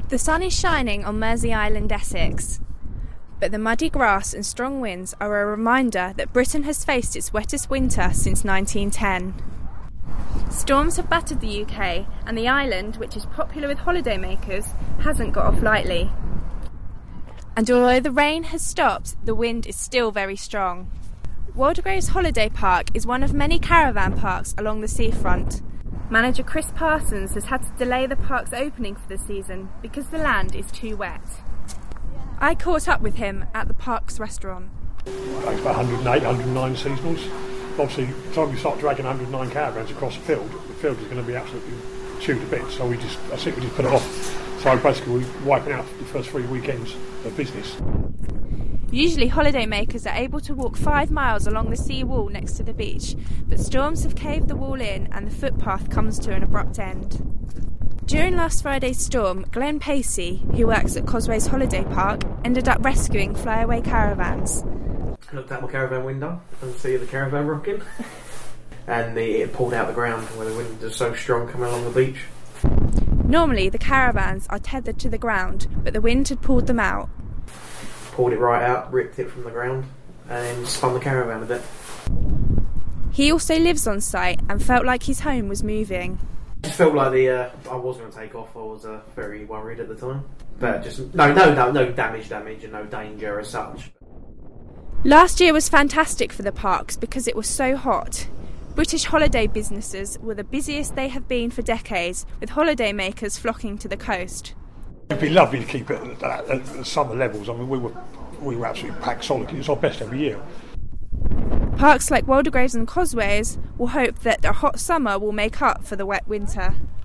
The sun is shining on Mersey Island, Essex, but the muddy grass and strong winds are a reminder that Britain has faced its wettest winter since 1910. Storms have battered the UK, and the island, which is popular with holidaymakers, hasn't got off lightly. And although the rain has stopped, the wind is still very strong. Waldegraves Holiday Park is one of many caravan parks along the seafront. Manager Chris Parsons has had to delay the park's opening for the season because the land is too wet. I caught up with him at the park's restaurant. Takes about 108, 109 seasonals. Obviously, by the time we start dragging 109 caravans across the field is going to be absolutely chewed to bits, so we just put it off. So basically we're wiping out the first 3 weekends of business. Usually holidaymakers are able to walk 5 miles along the sea wall next to the beach, but storms have caved the wall in and the footpath comes to an abrupt end. During last Friday's storm, Glenn Pacey, who works at Cosways Holiday Park, ended up rescuing flyaway caravans. I looked out my caravan window and see the caravan rocking, and it pulled out the ground where the wind was so strong coming along the beach. Normally the caravans are tethered to the ground, but the wind had pulled them out. Pulled it right out, ripped it from the ground, and then spun the caravan a bit. He also lives on site and felt like his home was moving. I just felt like I was going to take off. I was very worried at the time, but just no damage and no danger as such. Last year was fantastic for the parks because it was so hot. British holiday businesses were the busiest they have been for decades, with holidaymakers flocking to the coast. It'd be lovely to keep it at summer levels. I mean, we were absolutely packed solid. It's our best every year. Parks like Waldegraves and Cosways will hope that a hot summer will make up for the wet winter.